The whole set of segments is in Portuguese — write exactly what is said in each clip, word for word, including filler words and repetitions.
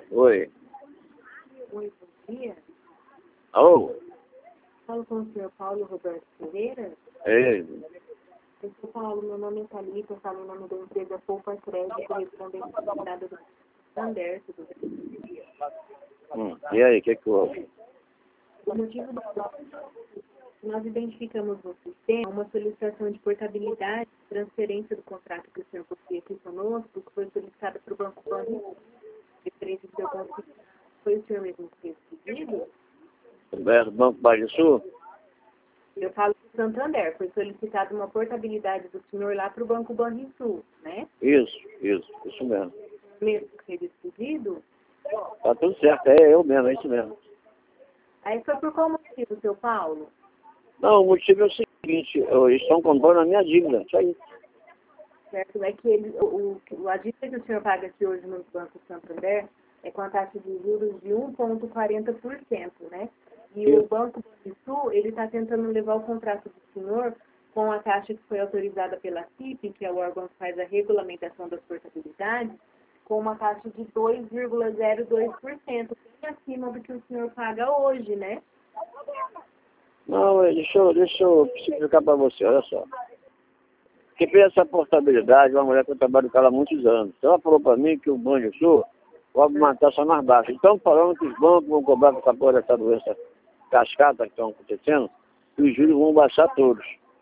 Oi. Oi, bom dia. Alô? Falo com o senhor Paulo Roberto Pereira. É. Eu sou Paulo, meu nome é Thalita, eu falo em nome da empresa Poupa Crédito, correspondente à cidade do Santander, tudo bem? Hum. E aí, o que que houve? O motivo do nós identificamos no sistema uma solicitação de portabilidade e transferência do contrato que o senhor possui aqui conosco, que foi solicitada para o Banco Pan, referência do seu banco. Foi o senhor mesmo que fez o pedido? Roberto, Banco Banrisul? Eu falo do Santander, foi solicitada uma portabilidade do senhor lá para o Banco Banrisul, né? Isso, isso, isso mesmo. Mesmo que fez esse pedido? Tá tudo certo, é eu mesmo, é isso mesmo. Aí foi por qual motivo, seu Paulo? Não, o motivo é o seguinte, eu- eles estão comprando a minha dívida, isso aí. Certo? É que ele, o, o, a dívida que o senhor paga aqui hoje no Banco Santander é com a taxa de juros de um vírgula quarenta por cento, né? E Isso. o Banco do Sul, ele está tentando levar o contrato do senhor com a taxa que foi autorizada pela C I P, que é o órgão que faz a regulamentação das portabilidades, com uma taxa de dois vírgula zero dois por cento, bem acima do que o senhor paga hoje, né? Não, é, deixa eu, deixa eu explicar para você, olha só. Quem fez essa portabilidade é uma mulher que eu trabalho com ela há muitos anos. Ela falou para mim que o Banrisul cobra uma taxa mais baixa. Então falando que os bancos vão cobrar com essa porra dessa doença cascata que estão acontecendo, e os juros vão baixar todos.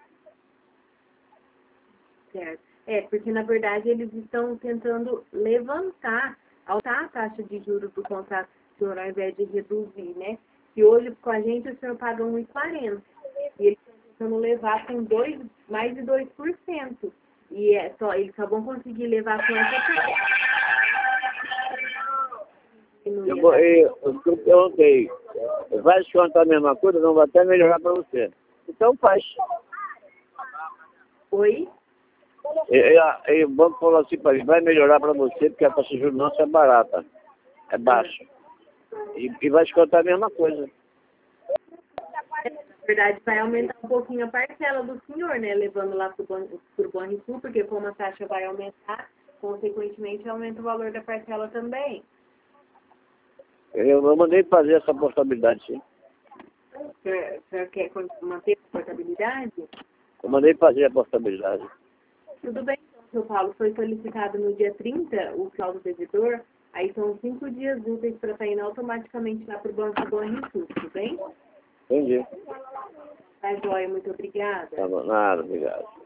Certo. É, porque na verdade eles estão tentando levantar, altar a taxa de juros do contrato do senhor ao invés de reduzir, né? E hoje com a gente o senhor paga um vírgula quarenta e eles estão tentando levar com dois, mais de dois por cento. E é só, eles só vão conseguir levar com essa taxa. Eu, vou- eu, eu, eu perguntei, vai descontar a mesma coisa, não vai até melhorar para você. Então faz. Oi? E, e, a- e o banco falou assim para ele, vai melhorar para você porque a taxa de juros nossa é barata, é baixa. E, e vai descontar a mesma coisa. Na verdade, vai aumentar um pouquinho a parcela do senhor, né? Levando lá para o Banrisul, porque como a taxa vai aumentar, consequentemente aumenta o valor da parcela também. Eu, eu mandei fazer essa portabilidade, sim. O senhor, o senhor quer manter a portabilidade? Eu mandei fazer a portabilidade. Tudo bem, então, seu Paulo. Foi solicitado no dia trinta o final do devedor. Aí são cinco dias úteis para estar indo automaticamente lá para o Banco do Banrisul, tudo bem? Entendi. Tá joia, muito obrigada. Tá bom, nada, obrigado.